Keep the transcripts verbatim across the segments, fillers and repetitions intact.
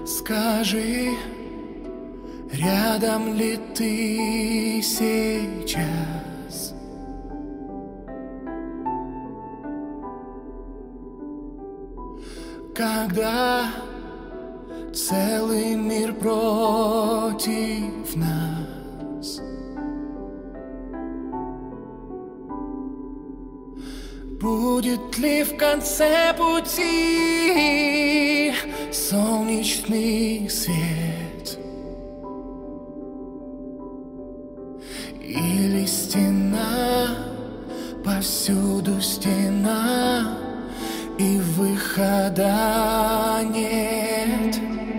Скажи, рядом ли ты сейчас? Когда целый мир против нас, будет ли в конце пути солнечный свет? Или стена, повсюду стена, и выхода нет?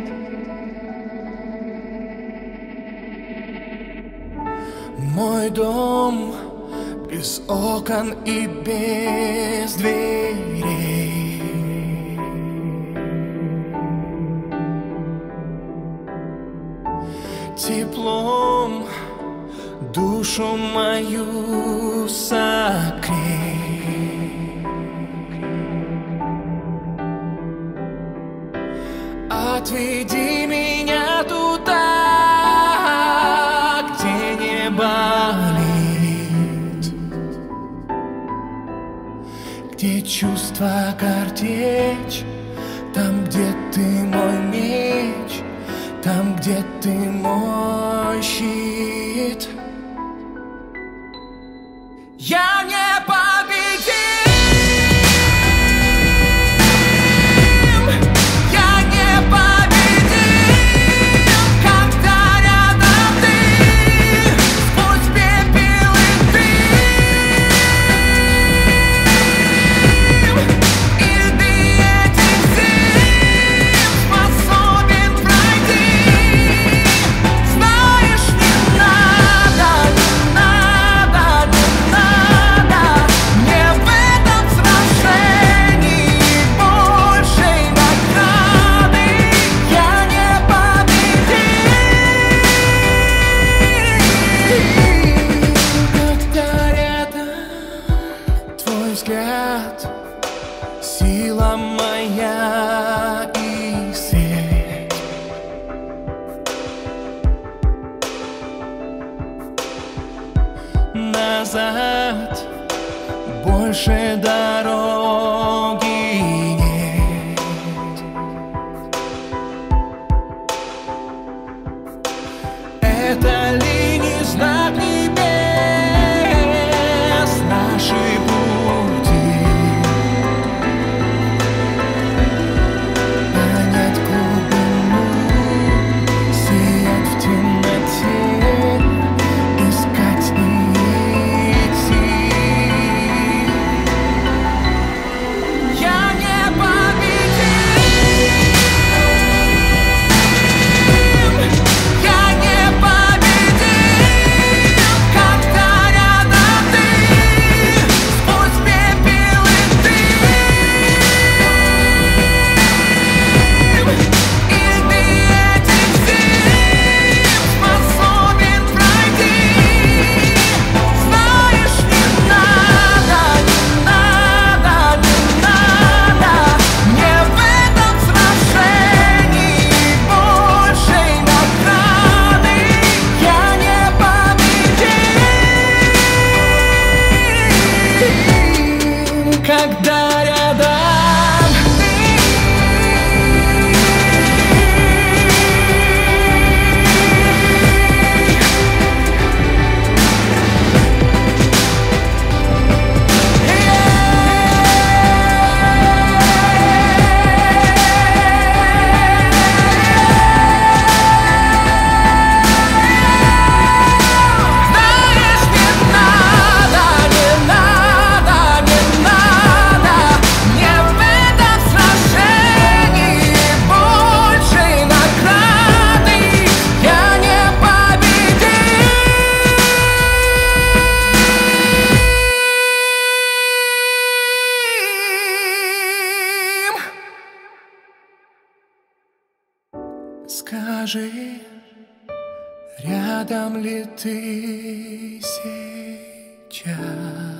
Мой дом без окон и без дверей, теплом душу мою согрей. Отведи меня туда, где не болит, где чувства картечь, там, где ты мой меч, там, где ты мой щит. Я не победим, я не победим, когда рядом ты, сквозь пепел и дым, и ты этих зим способен пройти. Знаешь, не надо, не надо, не надо мне в этом сражении большей награды. Я не победим, когда рядом твой взгляд, сила моя и свет. Назад больше дороги нет. Это ли не знак небес, наши пути? Понять глубину, сиять в темноте, искать и идти. Я не победим, я не победим, когда рядом ты, сквозь пепел и дым, и ты этих зим способен пройти. Знаешь, не надо, не надо, не надо мне в этом сражении большей награды. Я не победим, когда рядом ты. Знаешь, не надо, не надо, не надо мне в этом сражении большей награды. Я не победим. Скажи, рядом ли ты сейчас?